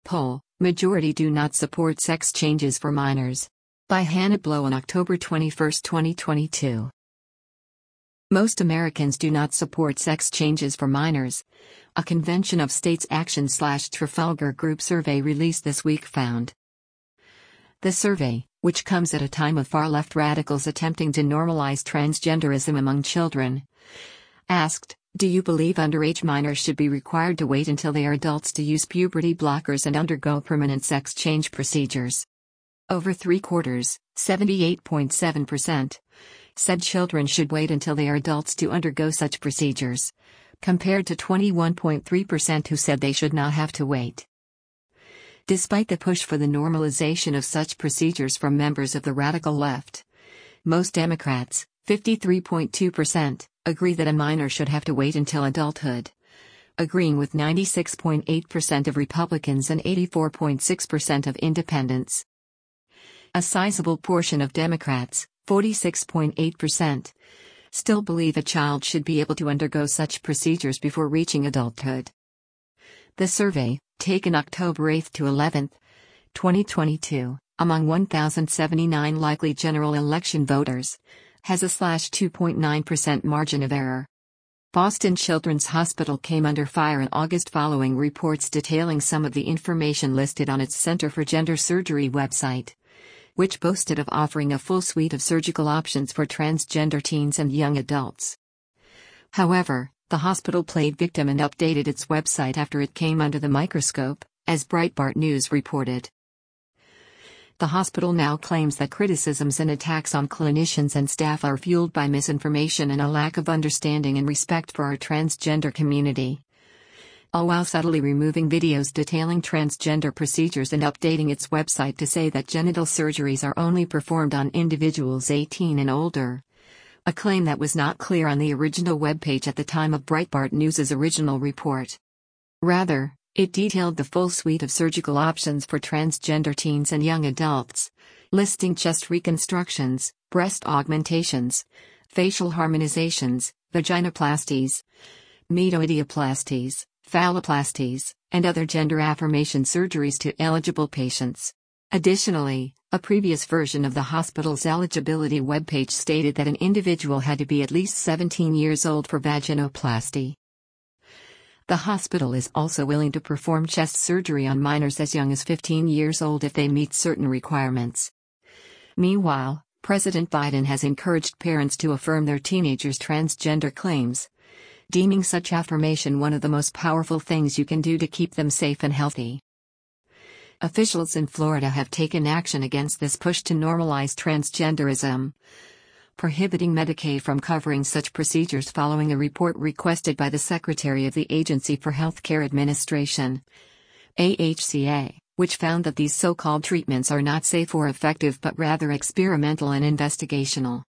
Poll, Majority Do Not Support Sex Changes for Minors. By Hannah Blow on October 21, 2022. Most Americans do not support sex changes for minors. A Convention of States Action/Trafalgar Group survey released this week found. The survey, which comes at a time of far-left radicals attempting to normalize transgenderism among children, asked, do you believe underage minors should be required to wait until they are adults to use puberty blockers and undergo permanent sex change procedures? Over three-quarters, 78.7%, said children should wait until they are adults to undergo such procedures, compared to 21.3% who said they should not have to wait. Despite the push for the normalization of such procedures from members of the radical left, most Democrats, 53.2%, agree that a minor should have to wait until adulthood, agreeing with 96.8% of Republicans and 84.6% of independents. A sizable portion of Democrats, 46.8%, still believe a child should be able to undergo such procedures before reaching adulthood. The survey, taken October 8 to 11, 2022, among 1,079 likely general election voters, has a /2.9% margin of error. Boston Children's Hospital came under fire in August following reports detailing some of the information listed on its Center for Gender Surgery website, which boasted of offering a full suite of surgical options for transgender teens and young adults. However, the hospital played victim and updated its website after it came under the microscope, as Breitbart News reported. The hospital now claims that criticisms and attacks on clinicians and staff are fueled by misinformation and a lack of understanding and respect for our transgender community, all while subtly removing videos detailing transgender procedures and updating its website to say that genital surgeries are only performed on individuals 18 and older, a claim that was not clear on the original webpage at the time of Breitbart News' original report. Rather, it detailed the full suite of surgical options for transgender teens and young adults, listing chest reconstructions, breast augmentations, facial harmonizations, vaginoplasties, metoidioplasties, phalloplasties, and other gender affirmation surgeries to eligible patients. Additionally, a previous version of the hospital's eligibility webpage stated that an individual had to be at least 17 years old for vaginoplasty. The hospital is also willing to perform chest surgery on minors as young as 15 years old if they meet certain requirements. Meanwhile, President Biden has encouraged parents to affirm their teenagers' transgender claims, deeming such affirmation one of the most powerful things you can do to keep them safe and healthy. Officials in Florida have taken action against this push to normalize transgenderism, prohibiting Medicaid from covering such procedures following a report requested by the Secretary of the Agency for Healthcare Administration, AHCA, which found that these so-called treatments are not safe or effective but rather experimental and investigational.